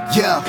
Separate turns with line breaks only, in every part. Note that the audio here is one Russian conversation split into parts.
Я,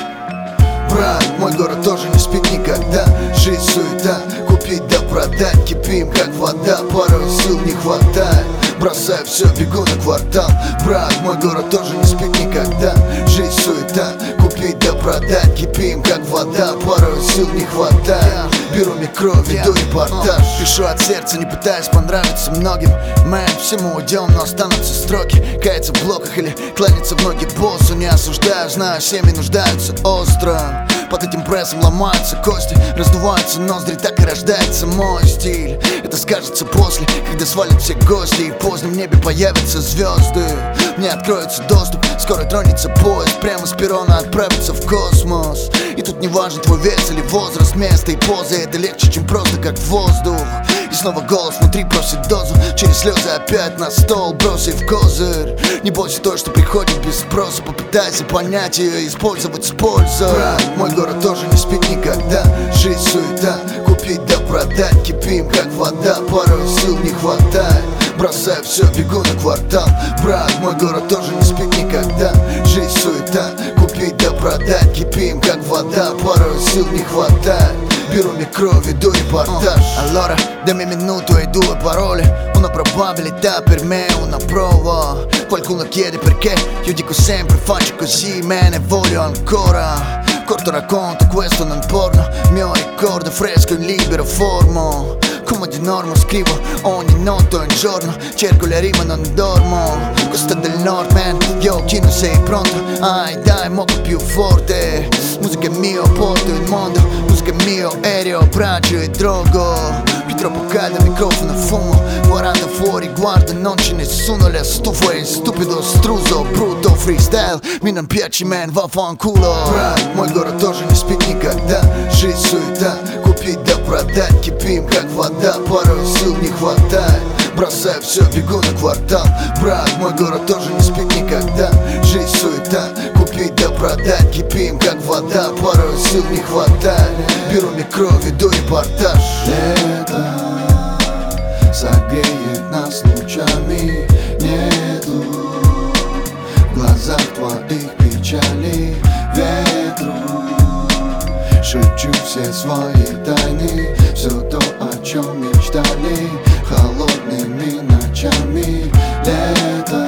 брат, мой город тоже не спит никогда. Жизнь суета, купить да продать. Кипим как вода, порой сил не хватает. Бросаю все, бегу на квартал. Брат, мой город тоже не спит никогда. Жизнь суета, купить да продать. Кипим как вода, порой сил не хватает. Беру микро, веду репортаж. Пишу от сердца, не пытаясь понравиться многим. Мэн, всему уйдем, но останутся строки. Каяться в блоках или кланяться в ноги боссу. Не осуждаю, знаю, семьи нуждаются остро. Под этим прессом ломаются кости, раздуваются ноздри, так и рождается мой стиль. Это скажется после, когда свалят все гости, и в позднем небе появятся звезды. Мне откроется доступ, скоро тронется поезд, прямо с перрона отправится в космос. И тут не важен твой вес или возраст, место и поза. Это легче, чем просто как воздух. И снова голос внутри просит дозу. Через слезы опять на стол, бросив козырь. Не бойся той, что приходит без спроса. Попытайся понять ее и использовать с пользой. Брат, мой город тоже не спит никогда. Жизнь суета, купить да продать. Кипим как вода, порой сил не хватает. Бросаю все, бегу на квартал. Брат, мой город тоже не спит никогда. Жизнь суета, купить да продать. Кипим как вода, порой sil не хватает. Беру micro, vedo reportage. Allora dammi un minuto e 2 parole. Una probabilità per me è una prova. Qualcuno chiede perché, io dico sempre faccio così, me ne voglio ancora. Corto racconto, questo non porno. Mio ricordo fresco in libero formo. Come di norma scrivo ogni notte o in giorno. Cerco le rime, non dormo. Questo è del nord, man. Yo, chi non sei pronto? Dai, moco più forte. Musica è mio, porto il mondo. Musica è mio, aereo, braccio e drogo. Qui troppo caldo, microfono e fumo. 40 fuori, guarda, non c'è nessuno. Le stufo e stupido, struso, brutto freestyle. Mi non piaci, man, vaffanculo. Брат, мой город тоже не спит никогда. Жизнь суета, купить да продать. Кипим как вода, порой сил не хватает. Бросаю все, бегу на квартал. Брат, мой город тоже не спит никогда. Жизнь суета, купить да продать. Кипим как вода, порой сил не хватает. Беру микро, веду репортаж.
Лето согреет нас лучами. Нету в глазах твоих печали. Ветру шепчу все свои тайны. Все то, о чем мечтали холодными ночами. Лето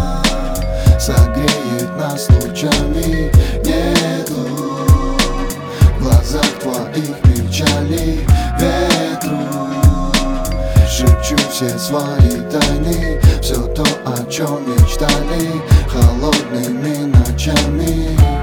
согреет нас лучами. Нету в глазах твоих печали. Ветру шепчу все свои тайны. Все то, о чем мечтали холодными ночами.